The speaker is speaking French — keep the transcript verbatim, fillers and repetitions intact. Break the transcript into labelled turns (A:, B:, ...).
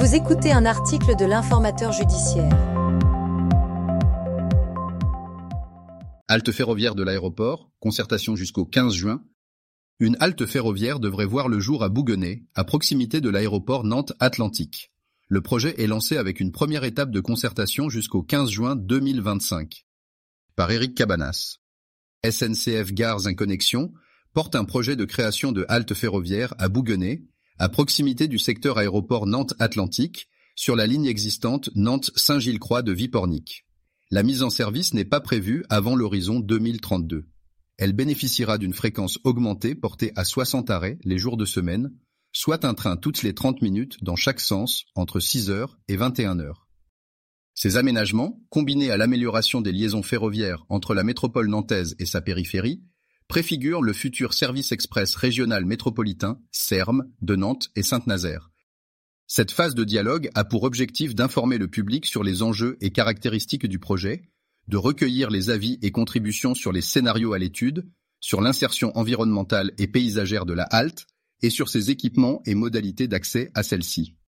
A: Vous écoutez un article de l'Informateur judiciaire.
B: Halte ferroviaire de l'aéroport, concertation jusqu'au quinze juin. Une halte ferroviaire devrait voir le jour à Bouguenais, à proximité de l'aéroport Nantes-Atlantique. Le projet est lancé avec une première étape de concertation jusqu'au quinze juin deux mille vingt-cinq. Par Éric Cabanas. S N C F Gares & Connexions porte un projet de création de halte ferroviaire à Bouguenais, à proximité du secteur aéroport Nantes-Atlantique, sur la ligne existante Nantes-Saint-Gilles-Croix de Vipornik. La mise en service n'est pas prévue avant l'horizon deux mille trente-deux. Elle bénéficiera d'une fréquence augmentée portée à soixante arrêts les jours de semaine, soit un train toutes les trente minutes dans chaque sens entre six heures et vingt et une heures. Ces aménagements, combinés à l'amélioration des liaisons ferroviaires entre la métropole nantaise et sa périphérie, préfigurent le futur service express régional métropolitain, S E R M, de Nantes et Saint-Nazaire. Cette phase de dialogue a pour objectif d'informer le public sur les enjeux et caractéristiques du projet, de recueillir les avis et contributions sur les scénarios à l'étude, sur l'insertion environnementale et paysagère de la halte et sur ses équipements et modalités d'accès à celle-ci.